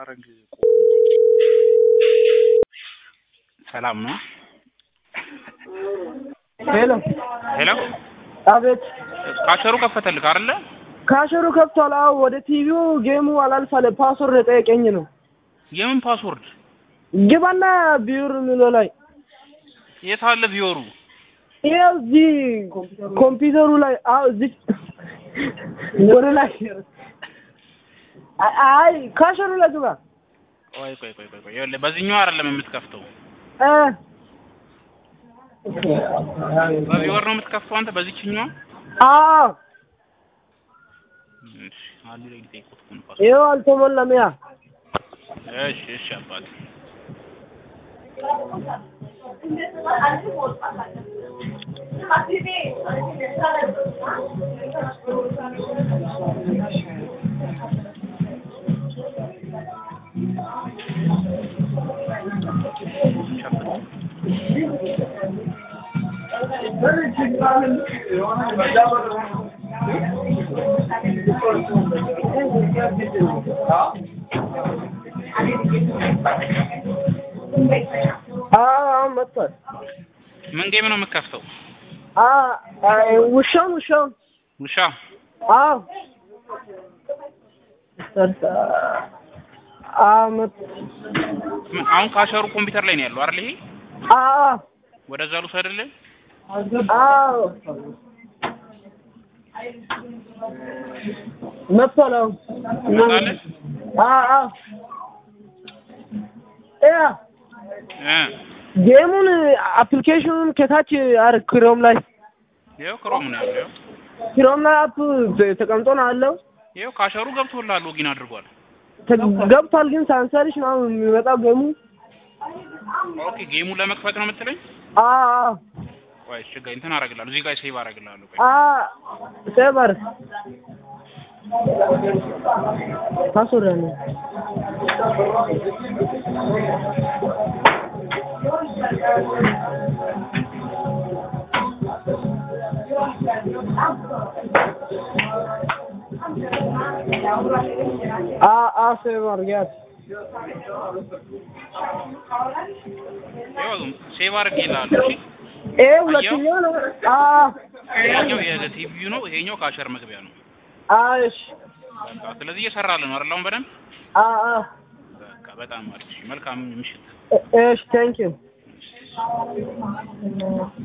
አረግ ሰላም ነው ሄሎ አቤት ካሸሩ ከፈተልክ አይደለ ካሸሩ ከፍቷል አው ወደ ቲቪው ጌሙ አላልፋለ ፓስወርድ ጠየቀኝ ነው የምን ፓስወርድ ግባና ቢዩር ምሎ ላይ የት አለ ቢዩሩ እዚ ኮምፒውተሩ ላይ አው እዚ ወደ ላይ አይ ካሸሩ ላይ ግባ ቆይ ይኸውልህ በዚህኛው አይደለም የምትከፍተው በቢዩር ነው የምትከፍተው አንተ በዚህኛው አዎ እሺ አንዴ ላይ ጠይቁት ኮንፋስ ይኸው አልተሞላም ያ እሺ አባት መጣ ምን ጌም ነው የምትከፍተው ውሻ አሁን ካሸሩ ኮምፒውተር ላይ ነው ያለው አይደል ይሄ ወደዛ ሉስ አይደለ መጣለው ጌሙን አፕሊኬሽኑን ከታች አርክ ክሮም ላይ ይኸው ክሮም ነው ያለው ክሮም ላይ አፕ ተቀምጦ ነው አለው ይኸው ካሸሩ ገብቶላል ሎጊን አድርጓል ገብቷል ግን ሳንሰርሽ ነው የሚመጣው ጌሙ ኦኬ ጌሙ ለመክፈት ነው የምትለኝ ቆይ እሺ ጋር እንትን አረጋለሁ እዚህ ጋር ሴቭ አረጋለሁ ቆይ ሴቭ አር ፓስወርድ ነው ሴቭ አርጋት ሴቭ አርጋለሁ እሺ ሁለተኛው ነው ይሄኛው የቲቪው ነው ይሄኛው ካሸር መግቢያ ነው እሺ በቃ ስለዚህ እየሰራልን ነው አይደል አሁን በደንብ በቃ በጣም አሪፍ መልካም ምሽት እሺ ቴንክ ዩ